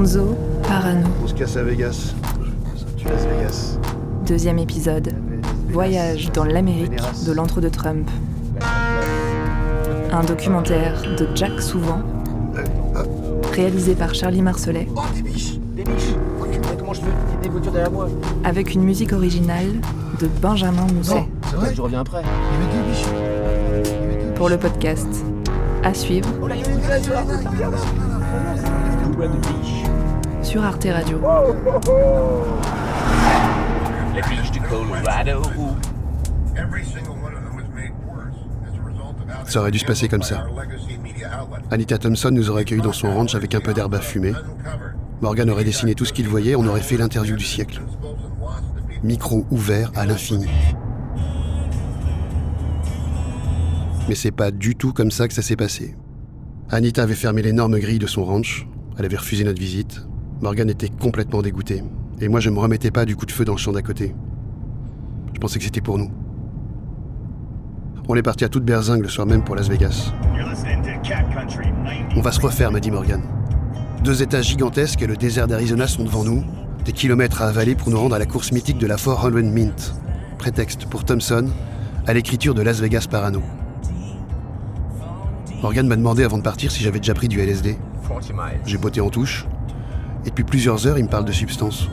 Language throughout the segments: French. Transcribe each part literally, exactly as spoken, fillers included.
Gonzo Parano. On se casse à Vegas. Tu Las Vegas. Deuxième épisode. Voyage dans l'Amérique de l'entre-deux-Trump. Un documentaire de Jack Souvent, réalisé par Charlie Marcelet. Oh, des biches, des biches. Comment je fais ? Il y a des voitures derrière moi. Avec une musique originale de Benjamin Mousset. Non, c'est vrai, je reviens après. Il y avait deux biches. Il y avait deux Pour le podcast, à suivre Oh là, il y a une glace là. De biches. sur Arte Radio. Les biches du Colorado. Ça aurait dû se passer comme ça. Anita Thompson nous aurait accueillis dans son ranch avec un peu d'herbe à fumer. Morgan aurait dessiné tout ce qu'il voyait, on aurait fait l'interview du siècle. Micro ouvert à l'infini. Mais c'est pas du tout comme ça que ça s'est passé. Anita avait fermé l'énorme grille de son ranch, elle avait refusé notre visite. Morgan était complètement dégoûté. Et moi je me remettais pas du coup de feu dans le champ d'à côté. Je pensais que c'était pour nous. On est parti à toute berzingue le soir même pour Las Vegas. On va se refaire, m'a dit Morgan. Deux états gigantesques et le désert d'Arizona sont devant nous, des kilomètres à avaler pour nous rendre à la course mythique de la four cents Mint. Prétexte pour Thompson à l'écriture de Las Vegas Parano. Morgan m'a demandé avant de partir si j'avais déjà pris du L S D. J'ai botté en touche, et depuis plusieurs heures, il me parle de substances.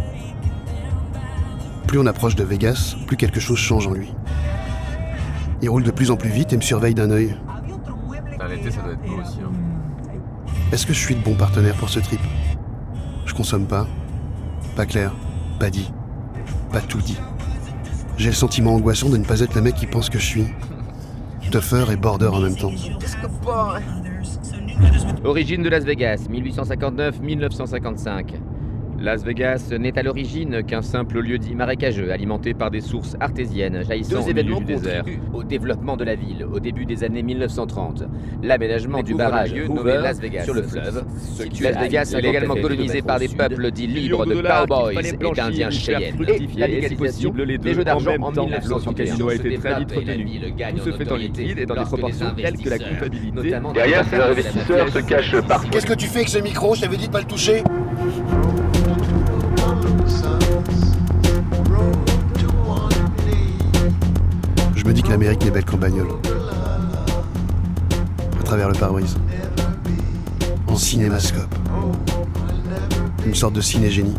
Plus on approche de Vegas, plus quelque chose change en lui. Il roule de plus en plus vite et me surveille d'un œil. À l'été, ça doit être beau aussi. Hein. Est-ce que je suis le bon partenaire pour ce trip ? Je consomme pas. Pas clair. Pas dit. Pas tout dit. J'ai le sentiment angoissant de ne pas être le mec qui pense que je suis. Tougher et border en même temps. Origine de Las Vegas, mille huit cent cinquante-neuf à mille neuf cent cinquante-cinq. Las Vegas n'est à l'origine qu'un simple lieu-dit marécageux alimenté par des sources artésiennes jaillissant au milieu du désert. Au développement de la ville au début des années mille neuf cent trente. L'aménagement du barrage Hoover Las Vegas sur le fleuve. Las Vegas est également colonisé par des peuples dits libres de cowboys et d'indiens Cheyennes. Et la légalisation des jeux d'argent en mille neuf cent soixante et un. a été très vite retenu. Tout se fait en liquide et dans des proportions telles que la comptabilité. Derrière ces investisseurs se cachent parfois. Qu'est-ce que tu fais avec ce micro ? Je t'avais dit de pas le toucher. Je me dis que l'Amérique n'est belle qu'en bagnole. À travers le pare-brise. En cinémascope. Une sorte de ciné-génie.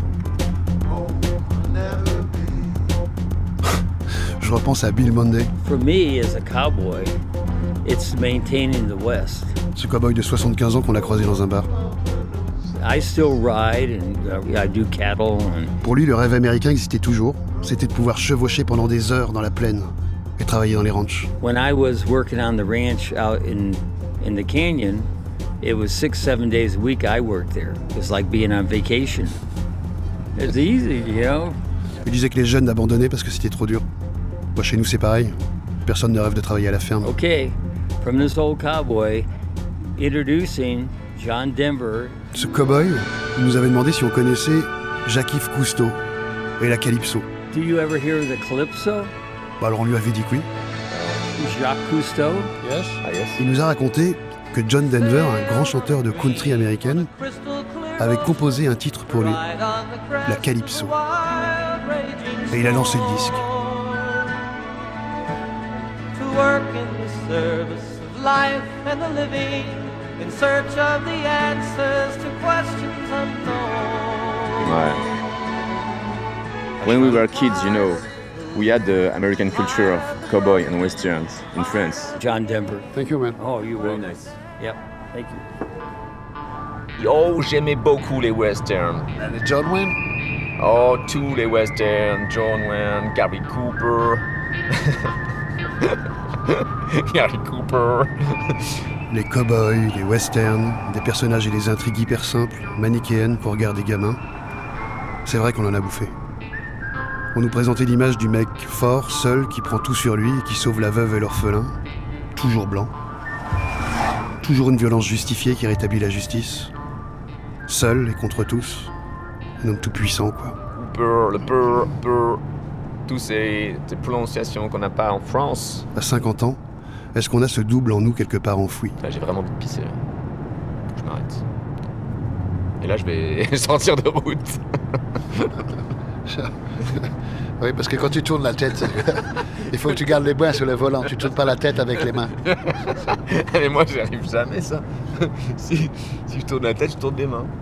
Je repense à Bill Monday. For me, as a cowboy, it's maintaining the West. Ce cow-boy de soixante-quinze ans qu'on a croisé dans un bar. I still ride and uh, I do cattle. And... Pour lui, le rêve américain existait toujours. C'était de pouvoir chevaucher pendant des heures dans la plaine et travailler dans les ranchs. When I was working on the ranch out in in the canyon, it was six, seven days a week I worked there. It was like being on vacation. It's easy, you know. Il disait que les jeunes abandonnaient parce que c'était trop dur. Moi, chez nous, c'est pareil. Personne ne rêve de travailler à la ferme. Okay, from this old cowboy, introducing John Denver. Ce cow-boy, il nous avait demandé si on connaissait Jacques-Yves Cousteau et la Calypso. Do you ever hear of the Calypso? Bah alors on lui avait dit que oui. Jacques Cousteau? Yes. Ah yes. Il nous a raconté que John Denver, un grand chanteur de country américaine, avait composé un titre pour lui, la Calypso. Et il a lancé le disque. In search of the answers to questions unknown. Ouais. When we were kids, you know, we had the American culture of cowboy and westerns in France. John Denver. Thank you, man. Oh, you Very were nice. Yep. Thank you. Oh, j'aimais beaucoup les westerns. Les John Wayne. Oh, tous les westerns. John Wayne, Gary Cooper. Gary Cooper. Les cow-boys, les westerns, des personnages et des intrigues hyper simples, manichéennes qu'on regarde des gamins. C'est vrai qu'on en a bouffé. On nous présentait l'image du mec fort, seul, qui prend tout sur lui et qui sauve la veuve et l'orphelin. Toujours blanc. Toujours une violence justifiée qui rétablit la justice. Seul et contre tous. Un homme tout puissant, quoi. Cooper, le peur, peur. Tous ces, ces prononciations qu'on n'a pas en France. À cinquante ans, est-ce qu'on a ce double en nous quelque part enfoui ? Là, j'ai vraiment envie de pisser. Là. Je m'arrête. Et là, je vais sortir de route. Oui, parce que quand tu tournes la tête, il faut que tu gardes les mains sur le volant, tu ne tournes pas la tête avec les mains. Mais moi, j'y arrive jamais, ça. si, si je tourne la tête, je tourne les mains.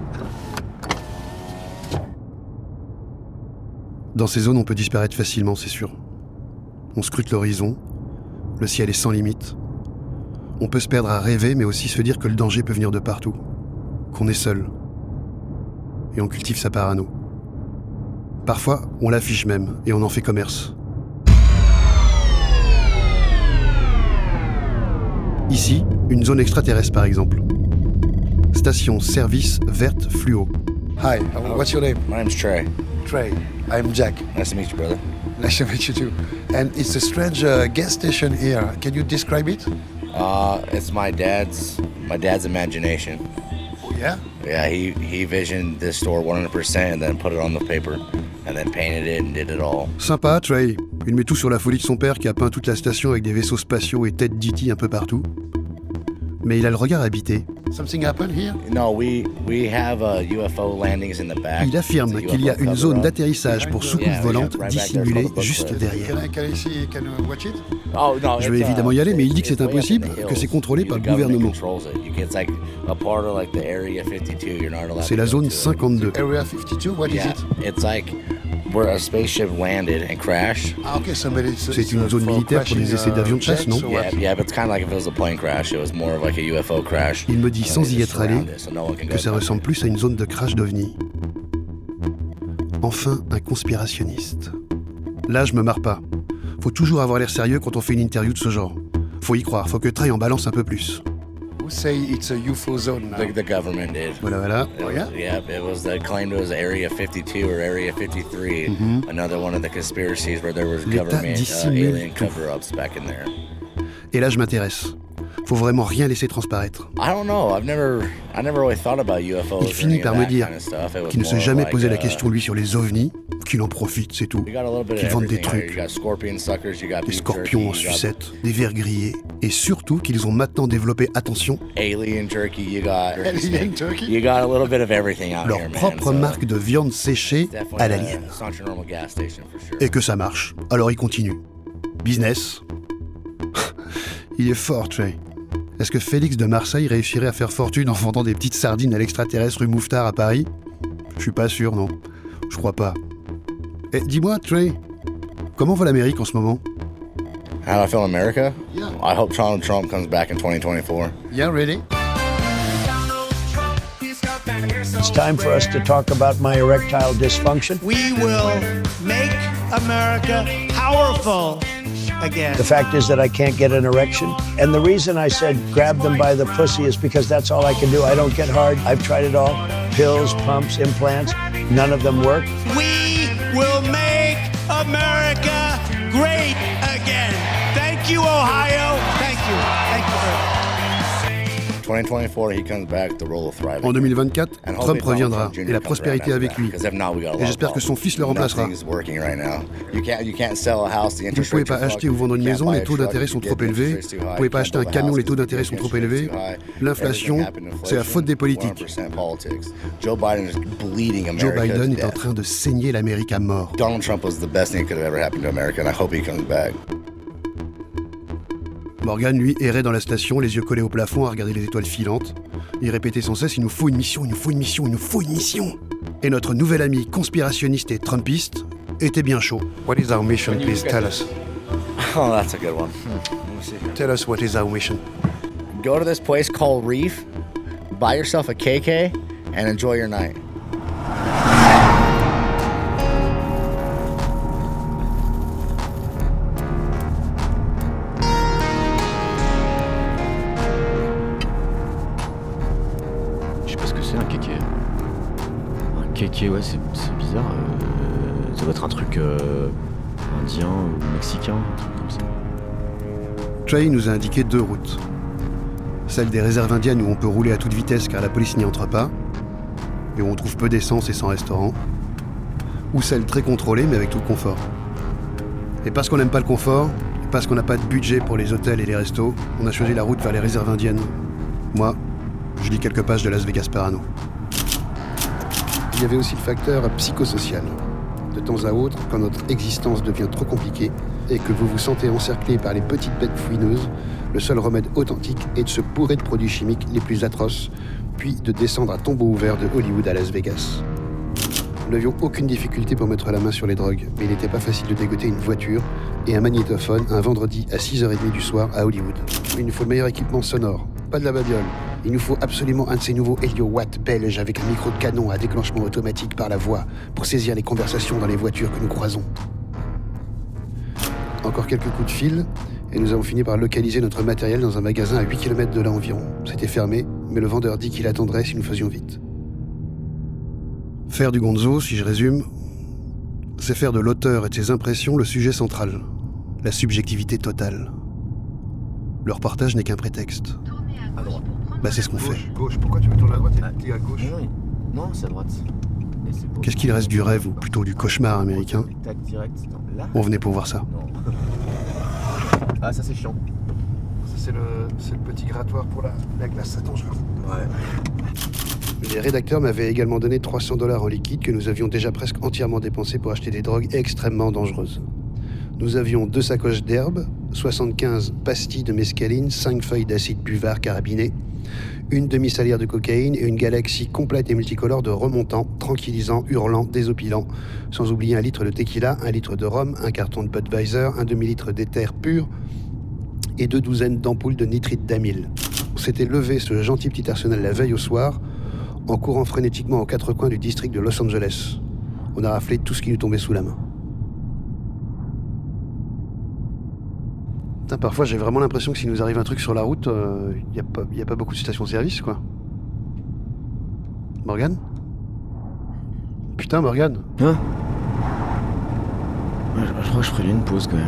Dans ces zones, on peut disparaître facilement, c'est sûr. On scrute l'horizon, le ciel est sans limite. On peut se perdre à rêver, mais aussi se dire que le danger peut venir de partout, qu'on est seul. Et on cultive sa parano. Parfois, on l'affiche même, et on en fait commerce. Ici, une zone extraterrestre par exemple. Station service verte fluo. Hi, what's your name? My name's Trey. Trey. I'm Jack. Nice to meet you, brother. Nice to meet you too. And it's a strange uh, gas station here. Can you describe it? Uh, it's my dad's, my dad's imagination. Oh, yeah? Yeah, he, he visioned this store one hundred percent and then put it on the paper and then painted it and did it all. Sympa, Trey. Il met tout sur la folie de son père qui a peint toute la station avec des vaisseaux spatiaux et têtes d'E T un peu partout. Mais il a le regard habité. Something happened here? No, we we have uh, U F O landings in the back. Il affirme qu'il y a une zone d'atterrissage pour soucoupe volante dissimulée juste derrière. Can I, can I see, can I watch it? Oh, no, Je vais évidemment y aller, mais il dit que c'est impossible, que c'est contrôlé par le gouvernement. C'est la zone cinquante-deux. Area fifty-two, what is it? It's like where a spaceship landed and crashed. Ah, okay, so it's, c'est une zone militaire pour des essais d'avions de chasse, non? Yeah, yeah, but it's kind of like if it was a plane crash. It was more of like a U F O crash. Il me dit sans y être allé que ça ressemble plus à une zone de crash d'ovni. Enfin, un conspirationniste. Là, je me marre pas. Faut toujours avoir l'air sérieux quand on fait une interview de ce genre. Faut y croire, faut que Trey en balance un peu plus. Who say it's a U F O zone now? The, the government did. Voilà, voilà. Oh yeah? Yeah, it was the claimed it was Area fifty-two or Area fifty-three. Mm-hmm. Another one of the conspiracies where there was government uh, alien cover-ups back in there. Et là, je m'intéresse. Faut vraiment rien laisser transparaître. I don't know. I've never, I never really thought about U F Os. Il finit par me dire qu'il ne s'est jamais posé la question lui sur les ovnis, qu'il en profite, c'est tout. Qu'ils vendent des trucs, des scorpions en sucette, des vers grillés, et surtout qu'ils ont maintenant développé, attention, alien jerky. You got alien turkey. You got a little bit of everything out leur here, man, propre so marque de viande séchée à l'alien. Et que ça marche. Alors il continue. Business. Il est fort, Trey. Est-ce que Félix de Marseille réussirait à faire fortune en vendant des petites sardines à l'extraterrestre rue Mouffetard à Paris? Je suis pas sûr, non. Je crois pas. Eh, dis-moi, Trey, comment va l'Amérique en ce moment? How do I feel in America? Yeah. I hope Donald Trump comes back in twenty twenty-four. Yeah, ready? It's time for us to talk about my erectile dysfunction. We will make America powerful again. The fact is that I can't get an erection. And the reason I said grab them by the pussy is because that's all I can do. I don't get hard. I've tried it all. Pills, pumps, implants. None of them work. We will make America great again. Thank you, Ohio. Thank you. Thank you very much. twenty twenty-four, he comes back, the role of thriving. En deux mille vingt-quatre, Trump reviendra, et la prospérité avec lui. Et j'espère que son fils le remplacera. Vous ne pouvez pas acheter ou vendre une maison, les taux d'intérêt sont trop élevés. Vous ne pouvez pas acheter un camion, les taux d'intérêt sont trop élevés. L'inflation, c'est la faute des politiques. Joe Biden est en train de saigner l'Amérique à mort. Donald Trump was the best thing that could have ever happened to America, and I hope he comes back. Morgan, lui, errait dans la station, les yeux collés au plafond, à regarder les étoiles filantes. Il répétait sans cesse « Il nous faut une mission, il nous faut une mission, il nous faut une mission !» Et notre nouvel ami conspirationniste et trumpiste était bien chaud. What is our mission, please tell us? Oh, that's a good one. Tell us what is our mission. Go to this place called Reef, buy yourself a K K, and enjoy your night. Kéké, ouais, c'est, c'est bizarre. Euh, ça doit être un truc euh, indien ou mexicain, un truc comme ça. Trey nous a indiqué deux routes. Celle des réserves indiennes où on peut rouler à toute vitesse car la police n'y entre pas, et où on trouve peu d'essence et sans restaurant. Ou celle très contrôlée mais avec tout le confort. Et parce qu'on n'aime pas le confort, et parce qu'on n'a pas de budget pour les hôtels et les restos, on a choisi la route vers les réserves indiennes. Moi, je lis quelques pages de Las Vegas Parano. Il y avait aussi le facteur psychosocial. De temps à autre, quand notre existence devient trop compliquée et que vous vous sentez encerclé par les petites bêtes fouineuses, le seul remède authentique est de se bourrer de produits chimiques les plus atroces, puis de descendre à tombeau ouvert de Hollywood à Las Vegas. Nous n'avions aucune difficulté pour mettre la main sur les drogues, mais il n'était pas facile de dégoter une voiture et un magnétophone un vendredi à six heures trente du soir à Hollywood. Il nous faut le meilleur équipement sonore, pas de la babiole. Il nous faut absolument un de ces nouveaux Helio-Watt belges avec un micro de canon à déclenchement automatique par la voix pour saisir les conversations dans les voitures que nous croisons. Encore quelques coups de fil et nous avons fini par localiser notre matériel dans un magasin à huit kilomètres de là environ. C'était fermé, mais le vendeur dit qu'il attendrait si nous faisions vite. Faire du gonzo, si je résume, c'est faire de l'auteur et de ses impressions le sujet central, la subjectivité totale. Le reportage n'est qu'un prétexte. À droite. Bah c'est ce qu'on fait. Gauche, pourquoi tu me tournes à droite et tu dis à gauche? Non, non, c'est à droite. Qu'est-ce qu'il reste du rêve, ou plutôt du cauchemar américain? Tac, direct. Là. On venait pour voir ça. Non. Ah, ça c'est chiant. Ça c'est le, c'est le petit grattoir pour la, la glace, c'est dangereux. Ouais. Les rédacteurs m'avaient également donné trois cents dollars en liquide que nous avions déjà presque entièrement dépensés pour acheter des drogues extrêmement dangereuses. Nous avions deux sacoches d'herbe, soixante-quinze pastilles de mescaline, cinq feuilles d'acide buvard carabiné, une demi-salière de cocaïne et une galaxie complète et multicolore de remontants, tranquillisants, hurlants, désopilants, sans oublier un litre de tequila, un litre de rhum, un carton de Budweiser, un demi-litre d'éther pur et deux douzaines d'ampoules de nitrite d'amyle. On s'était levé ce gentil petit arsenal la veille au soir, en courant frénétiquement aux quatre coins du district de Los Angeles. On a raflé tout ce qui nous tombait sous la main. Putain, parfois j'ai vraiment l'impression que s'il nous arrive un truc sur la route, il euh, n'y a, a pas beaucoup de stations-service, quoi. Morgane ? Putain, Morgane. Hein ? Ouais, je, je crois que je ferais une pause quand même.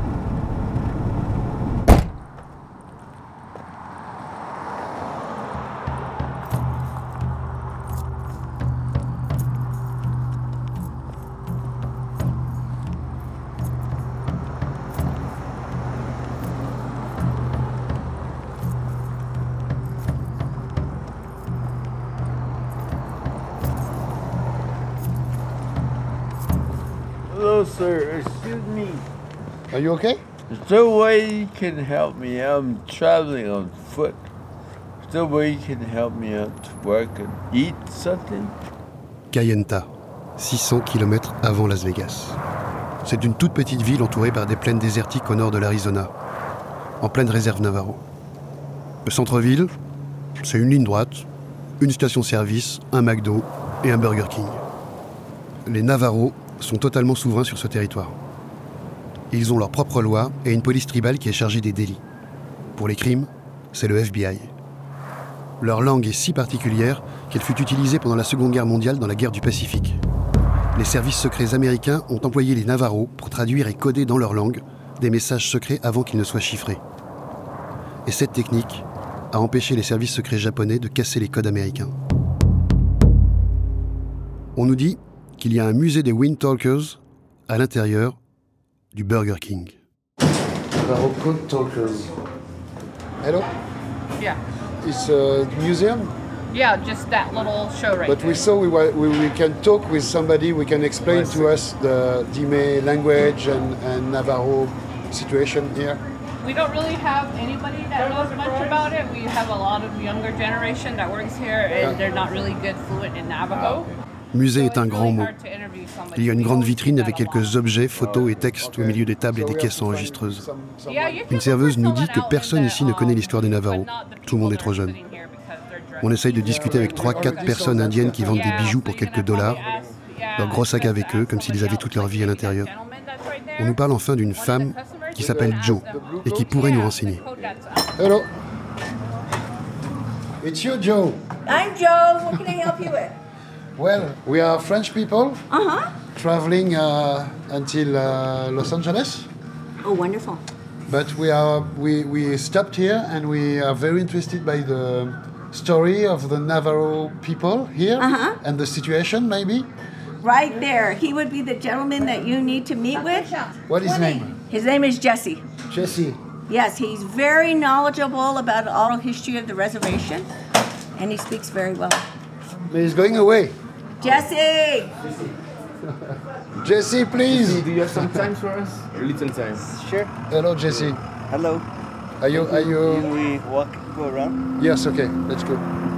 Hello, sir. Excuse me. Are you okay? Is there a way you can help me? I'm traveling on foot. Is there a way you can help me out to work and eat something? Kayenta, six cents kilomètres avant Las Vegas. C'est une toute petite ville entourée par des plaines désertiques au nord de l'Arizona, en pleine réserve Navarro. Le centre-ville, c'est une ligne droite, une station-service, un McDo et un Burger King. Les Navarros sont totalement souverains sur ce territoire. Ils ont leur propre loi et une police tribale qui est chargée des délits. Pour les crimes, c'est le F B I. Leur langue est si particulière qu'elle fut utilisée pendant la Seconde Guerre mondiale dans la guerre du Pacifique. Les services secrets américains ont employé les Navarros pour traduire et coder dans leur langue des messages secrets avant qu'ils ne soient chiffrés. Et cette technique a empêché les services secrets japonais de casser les codes américains. On nous dit qu'il y a un musée des Wind Talkers à l'intérieur du Burger King. Navarro Code Talkers. Hello? Yeah. It's a museum? Yeah, just that little show right But there. we saw we, were, we, we can talk with somebody, we can explain to us the Dime language and, and Navarro situation here. We don't really have anybody that knows much about it. We have a lot of younger generation that works here and they're not really good fluent in Navajo. Musée est un grand mot. Il y a une grande vitrine avec quelques objets, photos et textes au milieu des tables et des caisses enregistreuses. Une serveuse nous dit que personne ici ne connaît l'histoire des Navarros. Tout le monde est trop jeune. On essaye de discuter avec trois quatre personnes indiennes qui vendent des bijoux pour quelques dollars, leur gros sac avec eux, comme s'ils avaient toute leur vie à l'intérieur. On nous parle enfin d'une femme qui s'appelle Jo et qui pourrait nous renseigner. Hello. It's you, Joe. I'm Joe. What can I help you with? Well, we are French people Uh-huh. traveling uh, until uh, Los Angeles. Oh, wonderful. But we are we, we stopped here and we are very interested by the story of the Navarro people here Uh-huh. and the situation maybe. Right there. He would be the gentleman that you need to meet with. What is his name? His name is Jesse. Jesse. Yes, he's very knowledgeable about oral history of the reservation, and he speaks very well. But he's going away. Jesse! Jesse, please. Do you have some time for us? A little time. Sure. Hello, Jesse. Hello. Are you? Are you? Can we walk, go around? Yes. Okay. Let's go.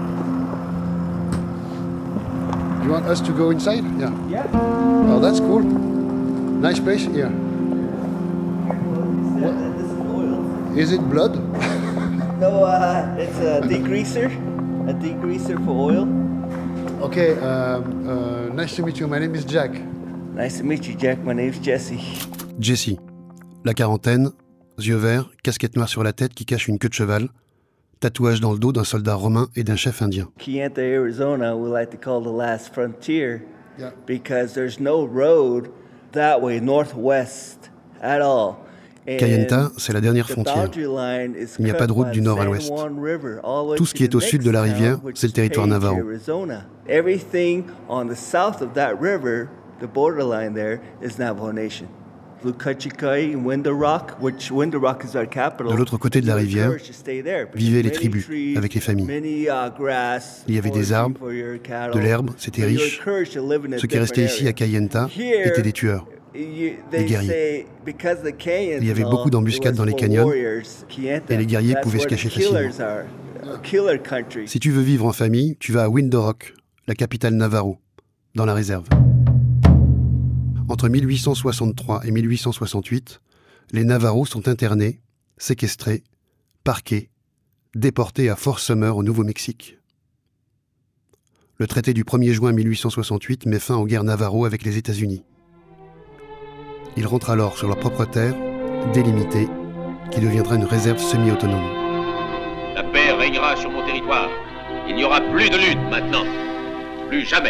You want us to go inside? Yeah. Yeah. Oh, that's cool. Nice place here. What? This is oil. Is it blood? No, uh, it's a degreaser. A degreaser for oil. Okay. Um, uh, nice to meet you. My name is Jack. Nice to meet you, Jack. My name's Jesse. Jesse, la quarantaine, yeux verts, casquette noire sur la tête qui cache une queue de cheval, tatouage dans le dos d'un soldat romain et d'un chef indien. Kayenta, Arizona, we like to call the last frontier Yeah. because there's no road that way, northwest, at all. And Kayenta, c'est la dernière the frontière. boundary line is Il n'y a pas de cut route by du nord à San l'ouest. Juan River, all the way Tout ce to qui est the au sud de next la town, rivière, which c'est le is territoire Page, navarro. Arizona. Everything on the south of that river, the borderline there, is Navajo Nation. Lukachikai and Window Rock, which Window Rock is our capital. De l'autre côté de la rivière, vivaient les tribus, avec les familles. Many, uh, grass, Il y avait des arbres, de l'herbe, c'était riche. Ceux qui restaient ici à Kayenta étaient des tueurs, des guerriers. Il y avait beaucoup d'embuscades dans les canyons et les guerriers pouvaient se cacher facilement. Si tu veux vivre en famille, tu vas à Window Rock, la capitale navarro, dans la réserve. Entre mille huit cent soixante-trois et mille huit cent soixante-huit, les Navarros sont internés, séquestrés, parqués, déportés à Fort Summer au Nouveau-Mexique. Le traité du premier juin mille huit cent soixante-huit met fin aux guerres Navarro avec les États-Unis. Ils rentrent alors sur leur propre terre, délimitée, qui deviendra une réserve semi-autonome. La paix régnera sur mon territoire. Il n'y aura plus de lutte maintenant. Plus jamais.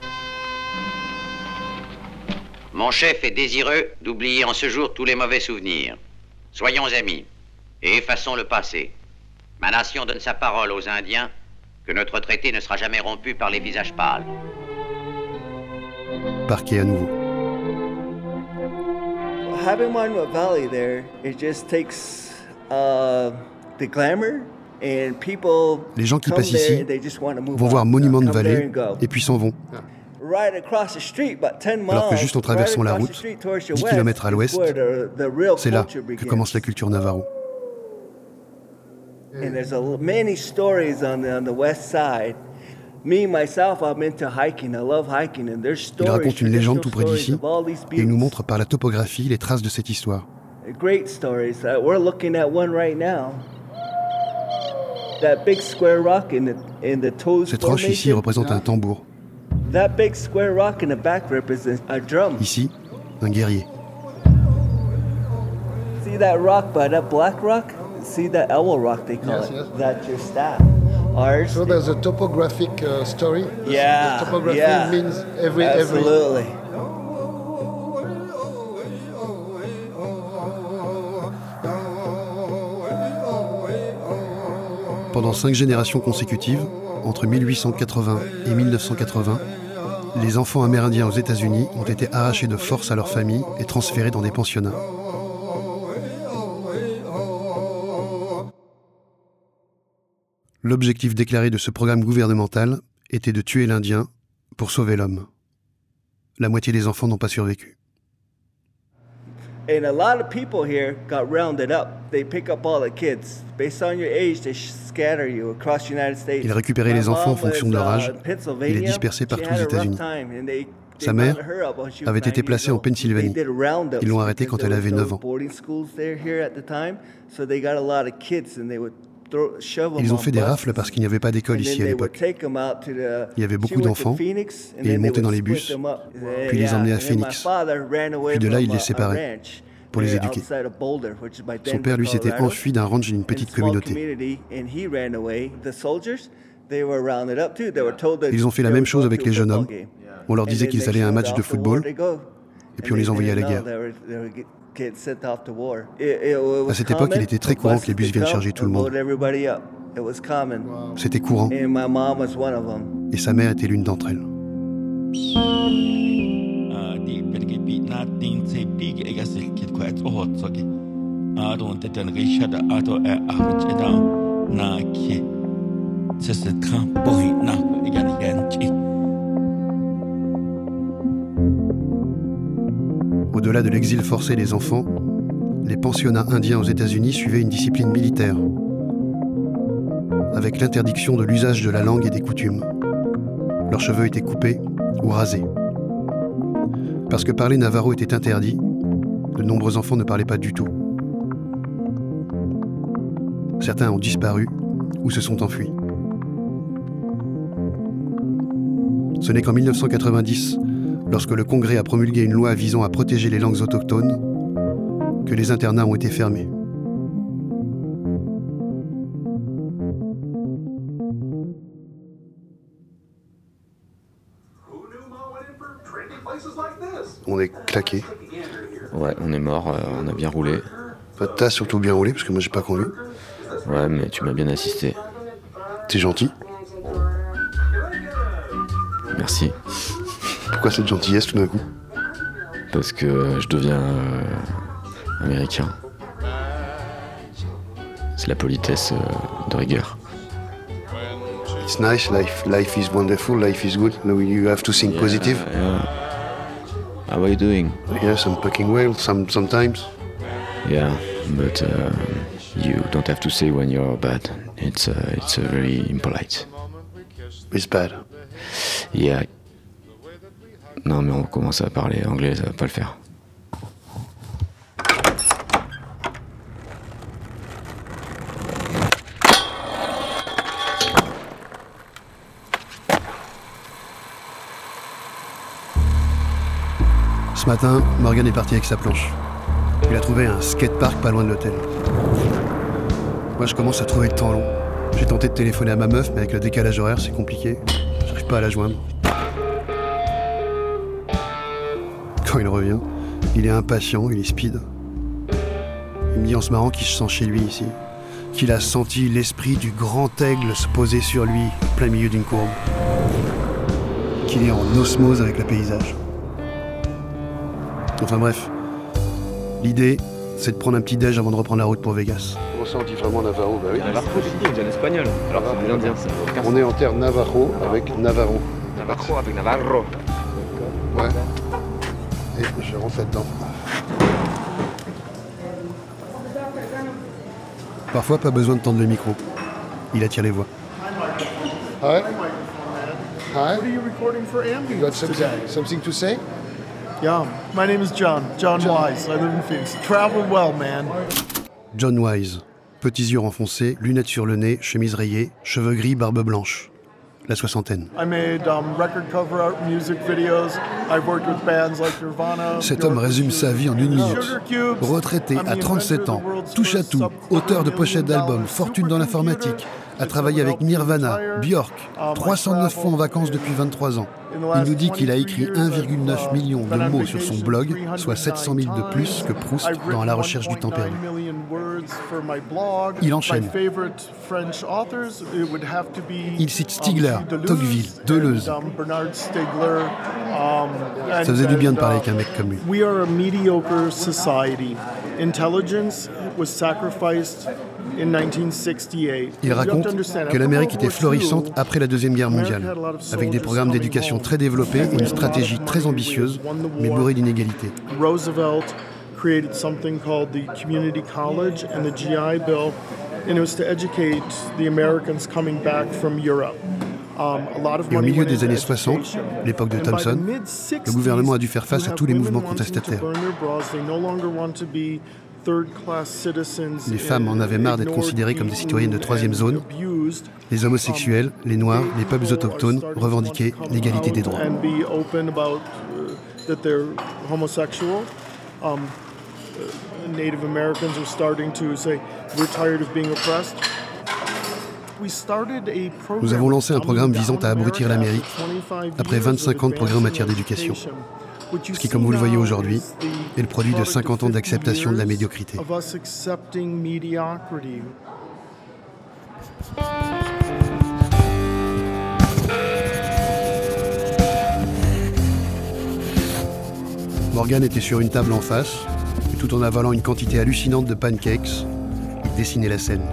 Mon chef est désireux d'oublier en ce jour tous les mauvais souvenirs. Soyons amis et effaçons le passé. Ma nation donne sa parole aux Indiens que notre traité ne sera jamais rompu par les visages pâles. Parqué à nouveau. Having Monument Valley there, it just takes uh, the glamour and people. Les gens qui come passent there ici and they just want to move vont on. voir Monument Come there Valley and go. et puis s'en vont. Right across the street, about ten miles, Alors que juste en traversant la right across route, the street towards your dix west, kilomètres à is l'ouest, where the- the real c'est là culture que begins. commence la culture navarro. And there's a, many stories on the, on the west side. Me, myself, I'm into hiking. I love hiking. And there's Il stories, raconte une légende tout près traditional d'ici stories of all these et il nous buttes. montre par la topographie les traces de cette histoire. Great stories. Uh, we're looking at one right now. That big square rock in the, in the Toes Cette roche ici Formation. représente un tambour. That big square rock in the back represents a drum. Ici, un guerrier. See that rock by that black rock? See that owl rock they call Yes, it? yes. That's your staff. Ours. So there's a topographic uh, story. The- Yeah, The topography yeah. means every every. Absolutely. Pendant cinq générations consécutives, entre mille huit cent quatre-vingts et mille neuf cent quatre-vingts, les enfants amérindiens aux États-Unis ont été arrachés de force à leur famille et transférés dans des pensionnats. L'objectif déclaré de ce programme gouvernemental était de tuer l'Indien pour sauver l'homme. La moitié des enfants n'ont pas survécu. And a lot of people here got rounded up. They pick up all the kids. Based on your age, they scatter you across the United States. Il récupérait les My enfants en mom fonction de leur was, âge uh, in Pennsylvania. et les dispersait She partout had aux a rough États-Unis. time, and they- they Sa mère rounded her up when she was avait nine été placée years en Pennsylvanie. They did roundups Ils l'ont arrêtée because quand elle there avait was no neuf ans. boarding schools there here at the time, so they got a lot of kids, and they would throw- shove them Ils ont on fait des buses, rafles parce qu'il n'y avait pas d'école and ici then à they would l'époque. take 'em out to the- Il y avait she beaucoup went to d'enfants Phoenix, and et ils then they montaient dans would les split bus, them up. puis les Yeah, emmenaient à and then my Phoenix. father ran away Puis de là, from il les a- a séparait ranch pour les there éduquer. outside of Boulder, which is by Son Denver, père, lui, s'était Colorado. enfui d'un ranch d'une petite In a small communauté. community, and he ran away. The soldiers, they were rounded up too. They were told that Ils ont fait la they même were chose going avec to les a jeunes football hommes. game. On leur And disait then qu'ils they allaient à un showed match de off the war, football they go. et puis And on les they envoyait à la didn't guerre. know they were- they were get- getting sent off to war. It- it was À cette époque, il common était très for courant que les bus buses to viennent come charger tout le and monde. load everybody up. It was common. C'était courant And my mom was one of them. et sa mère était l'une d'entre elles. au-delà de l'exil forcé des enfants, les pensionnats indiens aux États-Unis suivaient une discipline militaire, avec l'interdiction de l'usage de la langue et des coutumes. Leurs cheveux étaient coupés ou rasés. Parce que parler navajo était interdit, de nombreux enfants ne parlaient pas du tout. Certains ont disparu ou se sont enfuis. Ce n'est qu'en mille neuf cent quatre-vingt-dix, lorsque le Congrès a promulgué une loi visant à protéger les langues autochtones, que les internats ont été fermés. On est claqué. Ouais, on est mort, euh, on a bien roulé. Bah, t'as surtout bien roulé, parce que moi j'ai pas conduit. Ouais, mais tu m'as bien assisté. T'es gentil. Merci. Pourquoi cette gentillesse tout d'un coup? Parce que je deviens euh, américain. C'est la politesse euh, de rigueur. It's nice, life, life is wonderful, life is good. You have to think yeah, positive. Yeah. How are you doing? Yes, I'm fucking well, some, sometimes. Yeah, but uh, you don't have to say when you're bad. It's, uh, it's uh, very impolite. It's bad. Yeah. Non, mais on commence à parler anglais, ça va pas le faire. Ce matin, Morgan est parti avec sa planche. Il a trouvé un skatepark pas loin de l'hôtel. Moi, je commence à trouver le temps long. J'ai tenté de téléphoner à ma meuf, mais avec le décalage horaire, c'est compliqué. J'arrive pas à la joindre. Quand il revient, il est impatient, il est speed. Il me dit en se marrant qu'il se sent chez lui ici. Qu'il a senti l'esprit du grand aigle se poser sur lui, en plein milieu d'une courbe. Qu'il est en osmose avec le paysage. Enfin bref, l'idée, c'est de prendre un petit déj avant de reprendre la route pour Vegas. On sent vraiment Navarro, bah oui. Navarro, c'est bien espagnol, alors que c'est des Indiens, ça. On est en terre Navarro avec Navarro. Navarro avec Navarro. Ouais. Et je rentre là-dedans. Parfois, pas besoin de tendre le micro. Il attire les voix. Hi. Hi. What are you recording for Ambulance You got something, today? something to say? Yeah, my name is John. John, John Wise. I live in Phoenix. Travel well, man. John Wise. Petits yeux renfoncés, lunettes sur le nez, chemise rayée, cheveux gris, barbe blanche. La soixantaine. I made um, record cover art music videos. I've worked with bands like Nirvana. Cet homme résume sa vie en une minute. Retraité à trente-sept ans, touche à tout, auteur de pochettes d'albums, fortune dans l'informatique, a travaillé avec Nirvana, Björk, trois cent neuf fois en vacances depuis vingt-trois ans. Il nous dit qu'il a écrit un virgule neuf million de mots sur son blog, soit sept cent mille de plus que Proust dans La recherche du temps perdu. Il enchaîne. Il cite Stigler, Tocqueville, Deleuze. Ça faisait du bien de parler avec un mec comme lui. We are a mediocre society. Intelligence was sacrificed in nineteen sixty-eight. Il raconte que l'Amérique était florissante après la Deuxième Guerre mondiale, avec des programmes d'éducation très développés et une stratégie très ambitieuse, mais bourrée d'inégalités. Roosevelt created something called the Community College and the G I Bill, and it was to educate the Americans coming back from Europe. Et au milieu des années soixante, l'époque de Thompson, le gouvernement a dû faire face à tous les mouvements contestataires. Les femmes en avaient marre d'être considérées comme des citoyennes de troisième zone. Les homosexuels, les noirs, les peuples autochtones revendiquaient l'égalité des droits. Native Americans are starting to say, we're tired of being oppressed. Nous avons lancé un programme visant à abrutir l'Amérique après vingt-cinq ans de programme en matière d'éducation. Ce qui, comme vous le voyez aujourd'hui, est le produit de cinquante ans d'acceptation de la médiocrité. Morgan était sur une table en face, et tout en avalant une quantité hallucinante de pancakes, il dessinait la scène.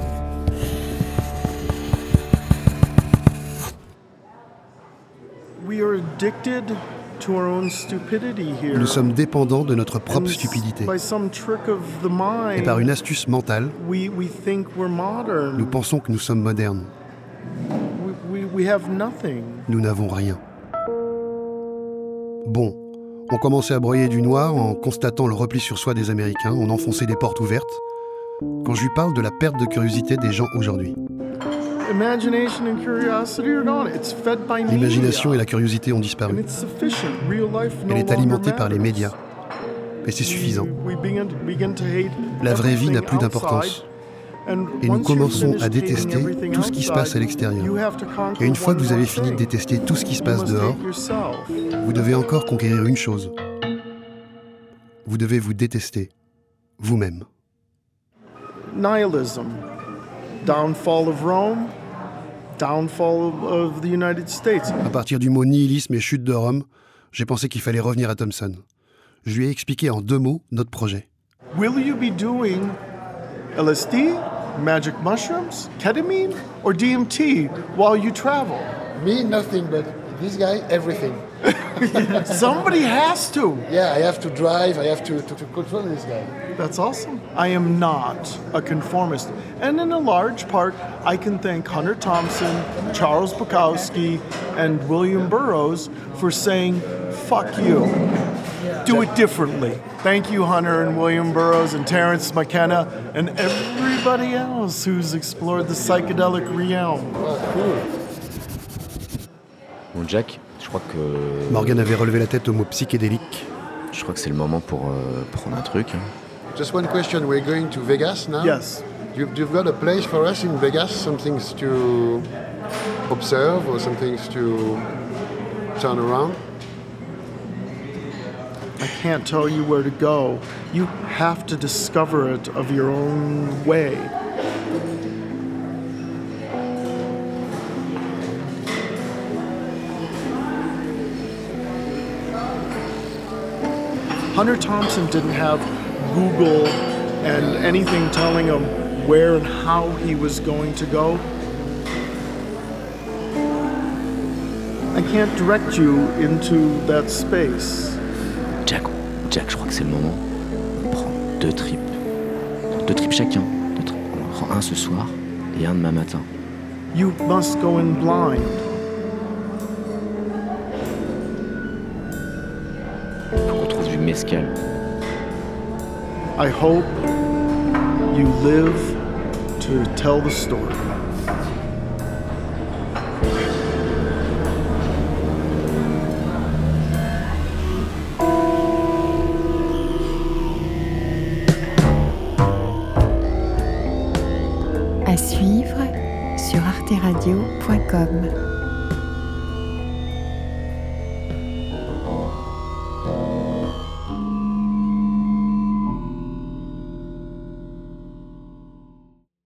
We are addicted to our own stupidity here. Nous sommes dépendants de notre propre stupidité. By some trick of the mind, Et par une astuce mentale, we, we think we're modern. nous pensons que nous sommes modernes. We, we, we have nothing. Nous n'avons rien. Bon, on commençait à broyer du noir en constatant le repli sur soi des Américains, on enfonçait des portes ouvertes, quand je lui parle de la perte de curiosité des gens aujourd'hui. Imagination and curiosity are gone. It's fed by media. L'imagination et la curiosité ont disparu. And it's sufficient. Real life no Elle est alimentée longer par les matters. médias. Et c'est suffisant. We begin to, begin to hate La vraie vie n'a everything plus d'importance. outside. And Et nous once you commençons finish à hating détester everything tout ce qui se passe à outside, l'extérieur. you have to conquer Et une fois que one vous avez more fini de thing. détester tout ce qui se You passe must dehors, hate yourself. vous devez encore conquérir une chose. Vous devez vous détester, vous-même. Nihilism. Downfall of Rome. Downfall of, of the United States. À partir du mot nihilisme et chute de Rome, j'ai pensé qu'il fallait revenir à Thompson. Je lui ai expliqué en deux mots notre projet. Will you be doing L S D, magic mushrooms, ketamine, or D M T while you travel? Me, nothing, but this guy, everything. Somebody has to. Yeah, I have to drive, I have to, to, to control this guy. That's awesome. I am not a conformist. And in a large part, I can thank Hunter Thompson, Charles Bukowski, and William Burroughs for saying, fuck you. Do it differently. Thank you, Hunter and William Burroughs and Terence McKenna and everybody else who's explored the psychedelic realm. Bon, Jack, je crois que... Morgan avait relevé la tête au mot psychédélique. Je crois que c'est le moment pour euh, prendre un truc. Just one question, we're going to Vegas now? Yes. You've, you've got a place for us in Vegas, some things to observe or some things to turn around? I can't tell you where to go. You have to discover it of your own way. Hunter Thompson didn't have Google and anything telling him where and how he was going to go. I can't direct you into that space. Jack, Jack, je crois que c'est le moment. On prend deux trips. Deux trips chacun. Deux tri- On en prend un ce soir et un demain matin. You must go in blind. Faut qu'on trouve du mescal. I hope you live to tell the story. À suivre sur arte radio point com.